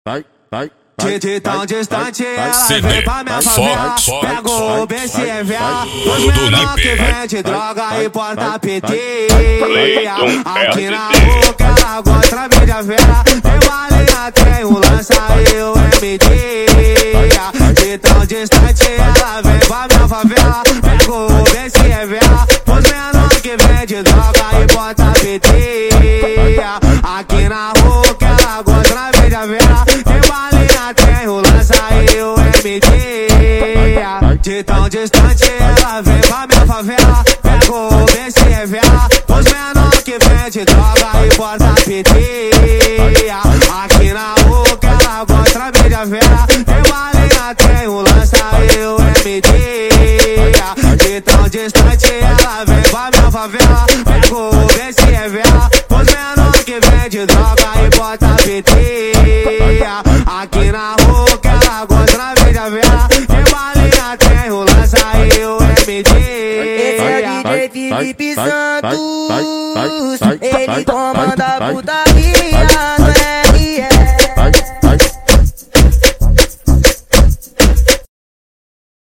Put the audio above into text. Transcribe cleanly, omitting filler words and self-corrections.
De tão distante ela vem pra minha favela. Pega o BCV, os menor que vende droga e porta PT. Aqui na rua que ela gosta mídia vera. Tem balinha, tem o lança e o MD. De tão distante ela vem pra minha favela. Pega o BCV, os menor que vende droga e porta PT. Aqui na rua que ela gosta mídia vera. Tem balinha, tem o lança e o MD. De tão distante ela vem pra minha favela. Pega o BCV, os menor que vende droga e porta PT. Aqui na rua que ela gosta mídia vera. Tem balinha, tem o lança e o MD. De tão distante ela vem pra minha favela. Pega o BCV, os menor que vende droga e porta PT. Aqui na rua que ela gosta mídia vera. Tem balinha, tem o lança e o MD. Esse é o DJ Felipe Santos, ele comanda a putaria.